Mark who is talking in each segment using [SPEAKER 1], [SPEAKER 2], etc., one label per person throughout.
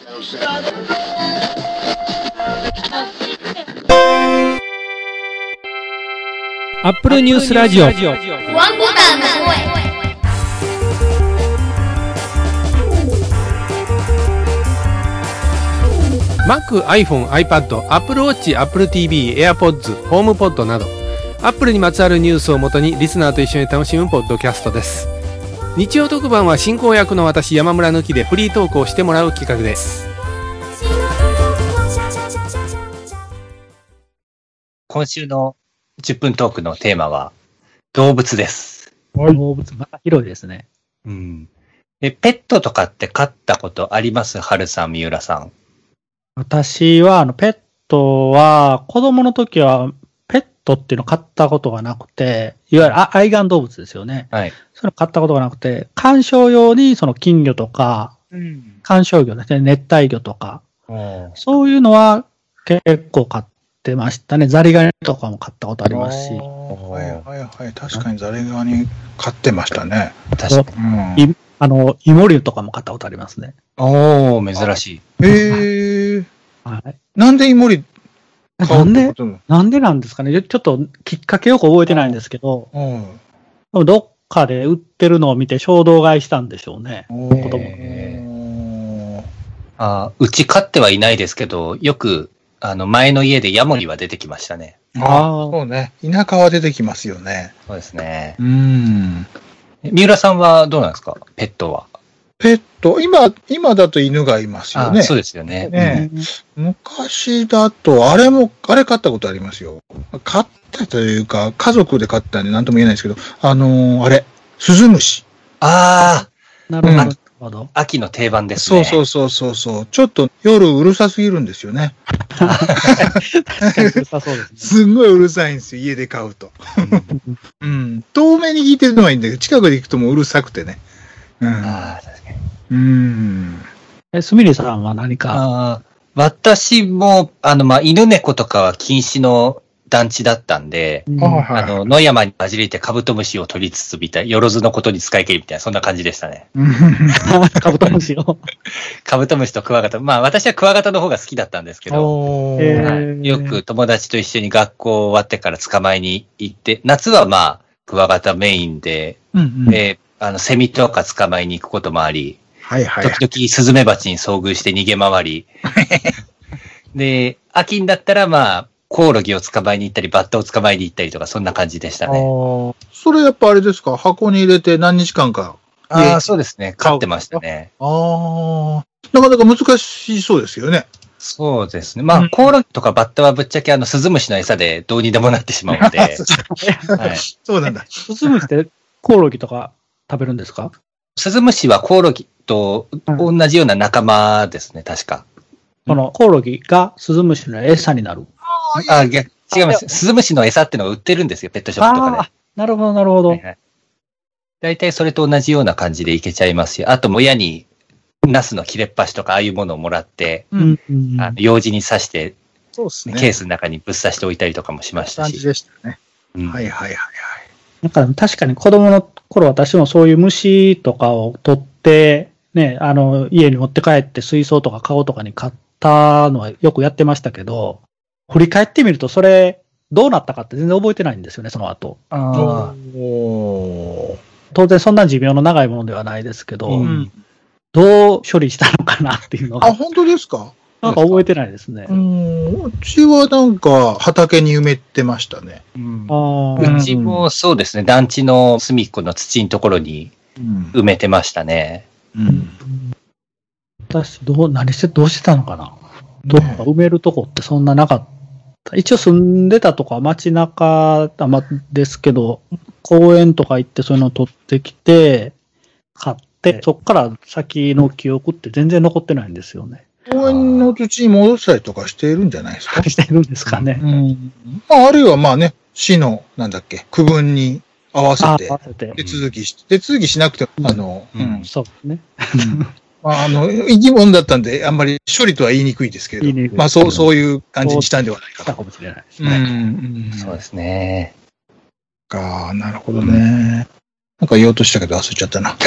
[SPEAKER 1] アップルニュースラジオ。
[SPEAKER 2] ワンボタンの声。
[SPEAKER 3] Mac、iPhone、iPad、Apple Watch、Apple TV、AirPods、HomePod など Apple にまつわるニュースをもとにリスナーと一緒に楽しむポッドキャストです。日曜特番は進行役の私山村抜きでフリートークをしてもらう企画です。
[SPEAKER 4] 今週の10分トークのテーマは動物です。
[SPEAKER 5] 動物、また広いですね。
[SPEAKER 4] うん。ペットとかって飼ったことあります？はるさん、三浦さん。
[SPEAKER 5] 私は、ペットは、子供の時は、ペットっていうのを飼ったことがなくて、いわゆる愛玩動物ですよね。
[SPEAKER 4] はい。
[SPEAKER 5] それを飼ったことがなくて、観賞用に、金魚とか、観賞魚ですね、熱帯魚とか、そういうのは結構飼ってましたね。ザリガニとかも飼ったことありますし。
[SPEAKER 6] はいはいはい。確かにザリガニ飼ってましたね。
[SPEAKER 4] 確か
[SPEAKER 5] に。イモリとかも飼ったことありますね。
[SPEAKER 4] おー、珍し
[SPEAKER 6] い。
[SPEAKER 5] はい。
[SPEAKER 6] なんでイモリ
[SPEAKER 5] なんでなんですかね。ちょっときっかけよく覚えてないんですけど、どっかで売ってるのを見て衝動買いしたんでしょうね。子供。
[SPEAKER 4] うち飼ってはいないですけど、よく、前の家でヤモリは出てきましたね。
[SPEAKER 6] そうね。田舎は出てきますよね。
[SPEAKER 4] そうですね。三浦さんはどうなんですか？ペットは。
[SPEAKER 6] ペット、今だと犬がいますよね。
[SPEAKER 4] そうですよね。
[SPEAKER 6] 昔だと、あれ飼ったことありますよ。飼ったというか、家族で飼ったんで何とも言えないですけど、スズムシ。
[SPEAKER 5] なるほど。
[SPEAKER 4] 秋の定番ですね。
[SPEAKER 6] そう。ちょっと夜うるさすぎるんですよね。すんごいうるさいんですよ、家で飼うと。遠目に引いてるのはいいんだけど、近くで行くともううるさくてね。
[SPEAKER 4] 確かに。
[SPEAKER 5] すみれさんは何か？
[SPEAKER 4] 私も、犬猫とかは禁止の団地だったんで、野山に混じりてカブトムシを取りつつみたい、よろずのことに使い切りみたいな、そんな感じでしたね。
[SPEAKER 5] カブトムシを。
[SPEAKER 4] カブトムシとクワガタ。まあ私はクワガタの方が好きだったんですけど、よく友達と一緒に学校終わってから捕まえに行って、夏はまあ、クワガタメインで、セミとか捕まえに行くこともあり、時々スズメバチに遭遇して逃げ回り、で、秋になったらまあ、コオロギを捕まえに行ったり、バッタを捕まえに行ったりとか、そんな感じでしたね。
[SPEAKER 6] それやっぱあれですか？箱に入れて何日間か。
[SPEAKER 4] そうですね。飼ってましたね。
[SPEAKER 6] なかなか難しそうですよね。
[SPEAKER 4] そうですね。まあ、コオロギとかバッタはぶっちゃけスズムシの餌でどうにでもなってしまうので。
[SPEAKER 6] そうなんだ。
[SPEAKER 5] スズムシってコオロギとか食べるんですか？
[SPEAKER 4] スズムシはコオロギと同じような仲間ですね、確か。
[SPEAKER 5] このコオロギがスズムシの餌になる。
[SPEAKER 4] 違います。スズムシの餌っていうのが売ってるんですよ、ペットショップとかで。
[SPEAKER 5] なるほど、なるほど。
[SPEAKER 4] 大体それと同じような感じでいけちゃいますし、あと親にナスの切れっ端とかああいうものをもらって、ようじに刺して、ケースの中にぶっ刺しておいたりとかもしましたし。
[SPEAKER 6] 感じでしたね。
[SPEAKER 5] なんか確かに子供の頃私もそういう虫とかを取って、ね、家に持って帰って水槽とかカゴとかに買ったのはよくやってましたけど、振り返ってみるとそれどうなったかって全然覚えてないんですよね、その後。当然そんな寿命の長いものではないですけど、どう処理したのかなっていうのが。
[SPEAKER 6] 本当ですか？
[SPEAKER 5] なんか覚えてないですね。
[SPEAKER 6] うちはなんか畑に埋めてましたね。
[SPEAKER 4] うちもそうですね、団地の隅っこの土のところに埋めてましたね。
[SPEAKER 5] 私、どうしてたのかな。どっか埋めるとこってそんななかった。一応住んでたとこは街中ですけど、公園とか行ってそういうのを取ってきて、買って、そっから先の記憶って全然残ってないんですよね。
[SPEAKER 6] 公園の土に戻したりとかしているんじゃないですか？
[SPEAKER 5] してるんですかね。
[SPEAKER 6] あるいはまあね、市の、区分に合わせて、手続きしなくても、
[SPEAKER 5] そうですね。
[SPEAKER 6] 生き物だったんで、あんまり処理とは言いにくいですけど、まあそういう感じにしたんではないかと。
[SPEAKER 5] かもしれないですね。
[SPEAKER 4] そうですね。
[SPEAKER 6] なるほどね。 なんか言おうとしたけど忘れちゃったな。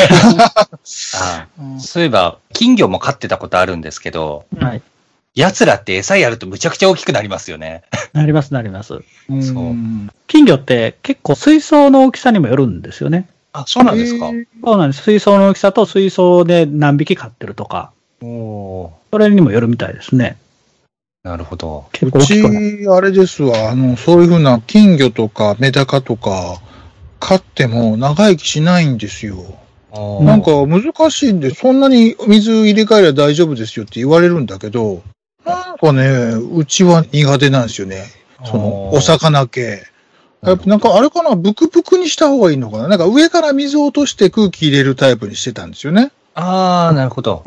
[SPEAKER 4] そういえば、金魚も飼ってたことあるんですけど、
[SPEAKER 5] はい。
[SPEAKER 4] 奴らって餌やるとむちゃくちゃ大きくなりますよね。
[SPEAKER 5] なります、なります。
[SPEAKER 4] そう。
[SPEAKER 5] 金魚って結構水槽の大きさにもよるんですよね。
[SPEAKER 4] あ、そうなんですか。
[SPEAKER 5] そうなんです。水槽の大きさと水槽で何匹飼ってるとか、
[SPEAKER 4] おー、
[SPEAKER 5] それにもよるみたいですね。
[SPEAKER 4] なるほど。
[SPEAKER 5] 結構
[SPEAKER 6] う
[SPEAKER 5] 大きくなる。
[SPEAKER 6] ち、あれですわ、そういうふうな金魚とかメダカとか、飼っても長生きしないんですよ。なんか難しいんで、そんなに水入れ替えれば大丈夫ですよって言われるんだけど、なんかね、うちは苦手なんですよね。お魚系。やっぱなんかあれかな、ブクブクにした方がいいのかな。なんか上から水を落として空気入れるタイプにしてたんですよね。
[SPEAKER 4] ああ、なるほど。
[SPEAKER 6] うん。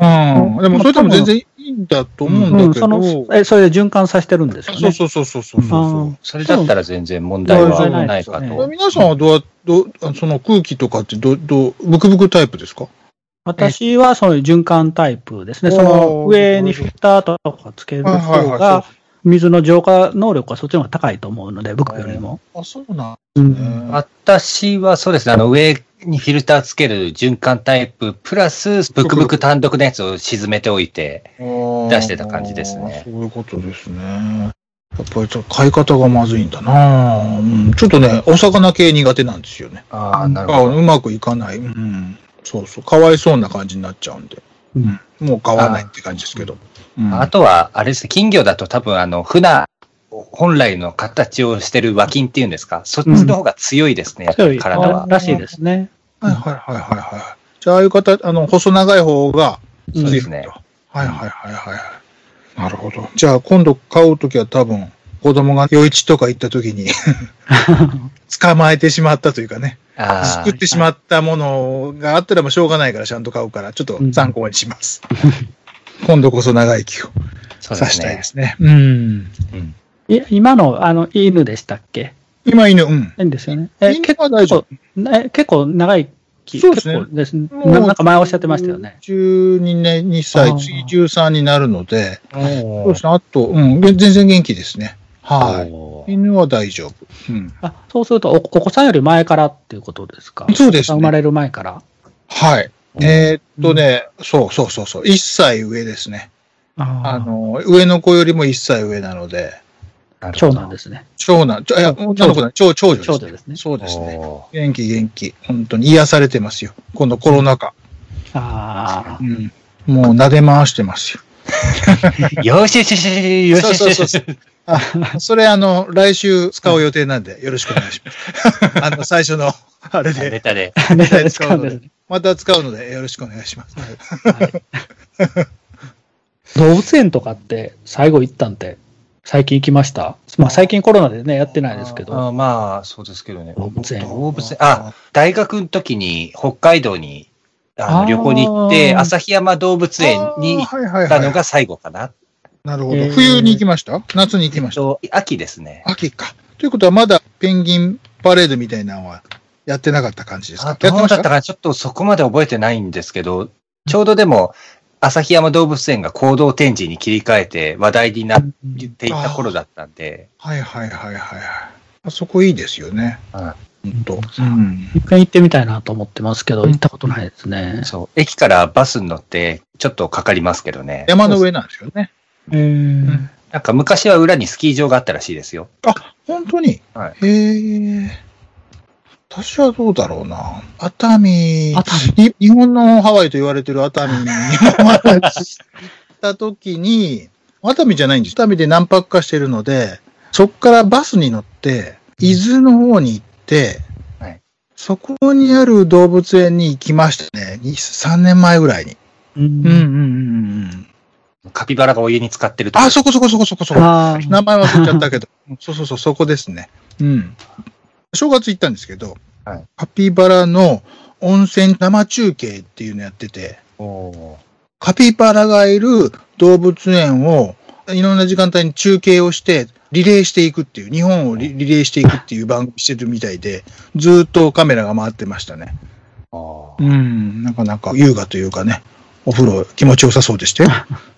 [SPEAKER 6] でもそれでも全然いいんだと思うんだけど。
[SPEAKER 5] それで循環させてるんですよね。
[SPEAKER 6] そう。
[SPEAKER 4] それだったら全然問題はないかと。
[SPEAKER 6] 皆さんはその空気とかってブクブクタイプですか？
[SPEAKER 5] 私はそういう循環タイプですね。その上にフィルターとかつける方が、水の浄化能力はそっちの方が高いと思うので、ブクよりも。
[SPEAKER 6] あ、そうなんですね。
[SPEAKER 4] 私はそうですね、上にフィルターつける循環タイプ、プラス、ブクブク単独のやつを沈めておいて、出してた感じですね。
[SPEAKER 6] そういうことですね。やっぱり飼い方がまずいんだな、ちょっとね、お魚系苦手なんですよね。
[SPEAKER 4] ああ、なるほど。
[SPEAKER 6] うまくいかない。そう。かわいそうな感じになっちゃうんで。もう飼わないって感じですけど。
[SPEAKER 4] あとは、あれですね、金魚だと多分船、本来の形をしてる和金っていうんですか、そっちの方が強いですね、やっぱり体は。
[SPEAKER 5] らしいですね。
[SPEAKER 6] はい。じゃあ、ああいう細長い方が
[SPEAKER 4] そうですね。
[SPEAKER 6] はい。なるほど。じゃあ、今度飼うときは多分、子供が夜市とか行ったときに捕まえてしまったというかね、作ってしまったものがあったらもうしょうがないからちゃんと買うから、ちょっと参考にします。今度こそ長生きをさしたいですね。
[SPEAKER 5] 今の犬でしたっけ？
[SPEAKER 6] 今犬、
[SPEAKER 5] いいんですよね。
[SPEAKER 6] 結
[SPEAKER 5] 構長生き。
[SPEAKER 6] そうですね。
[SPEAKER 5] なんか前おっしゃってましたよね。
[SPEAKER 6] 12歳、次13になるので、そうですね。あと、全然元気ですね。はい。犬は大丈夫。
[SPEAKER 5] そうすると、お子さんより前からっていうことですか？
[SPEAKER 6] そうですね。
[SPEAKER 5] 生まれる前から。
[SPEAKER 6] はい。そう。1歳上ですね。上の子よりも1歳上なので。
[SPEAKER 5] 長男ですね。
[SPEAKER 6] 長女ですね。そうですね。元気。本当に癒されてますよ。今度コロナ禍。もう撫で回してますよ。
[SPEAKER 4] よし。
[SPEAKER 6] それ来週使う予定なんでよろしくお願いします。最初のあれで。
[SPEAKER 4] ネタで
[SPEAKER 6] 使うので。また使うのでよろしくお願いします。
[SPEAKER 5] 動物園とかって最後行ったんて最近行きました？最近コロナでね、やってないですけど。
[SPEAKER 4] まあ、そうですけどね。
[SPEAKER 5] 動物園。
[SPEAKER 4] 大学の時に北海道に旅行に行って、旭山動物園に行ったのが最後かな。
[SPEAKER 6] なるほど。冬に行きました？夏に行きました？
[SPEAKER 4] 秋ですね。
[SPEAKER 6] 秋か。ということはまだペンギンパレードみたいなのはやってなかった感じですか？
[SPEAKER 4] どうだったかな？ちょっとそこまで覚えてないんですけど、ちょうどでも、旭山動物園が行動展示に切り替えて話題になっていた頃だったんで。
[SPEAKER 6] はい。あそこいいですよね。
[SPEAKER 5] 一回行ってみたいなと思ってますけど、行ったことないですね。
[SPEAKER 4] そう。駅からバスに乗ってちょっとかかりますけどね。
[SPEAKER 6] 山の上なんですよね。
[SPEAKER 4] なんか昔は裏にスキー場があったらしいですよ。
[SPEAKER 6] あ、本当に？
[SPEAKER 4] はい。
[SPEAKER 6] へえ。私はどうだろうな。熱海、日本のハワイと言われてる熱海に行った時に、熱海じゃないんです。熱海で何泊かしてるので、そっからバスに乗って、伊豆の方に行って、そこにある動物園に行きましたね。3年前ぐらいに。
[SPEAKER 4] カピバラがお湯に浸かってると。
[SPEAKER 6] そこ。名前忘れちゃったけど。そう、そこですね。正月行ったんですけど、カピバラの温泉生中継っていうのやってて、カピバラがいる動物園をいろんな時間帯に中継をしてリレーしていくっていう、日本をリレーしていくっていう番組してるみたいで、ずっとカメラが回ってましたね。なかなか優雅というかね、お風呂気持ちよさそうでしたよ。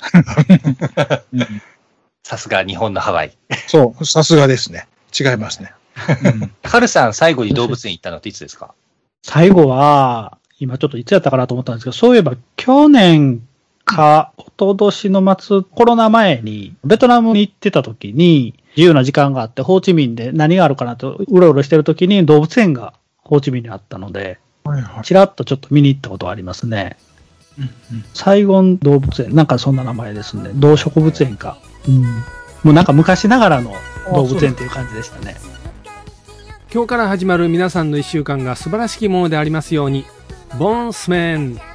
[SPEAKER 4] さすが日本のハワイ。
[SPEAKER 6] そう、さすがですね。違いますね。
[SPEAKER 4] カルさん最後に動物園行ったのっていつですか？
[SPEAKER 5] 最後は、今ちょっといつやったかなと思ったんですけど、そういえば去年か、一昨年の末、コロナ前に、ベトナムに行ってた時に、自由な時間があって、ホーチミンで何があるかなと、うろうろしてる時に動物園がホーチミンにあったので、ちらっとちょっと見に行ったことはありますね。サイゴン動物園、なんかそんな名前ですね。動植物園か。もうなんか昔ながらの動物園っていう感じでしたね。
[SPEAKER 3] 今日から始まる皆さんの1週間が素晴らしきものでありますように。ボンスメン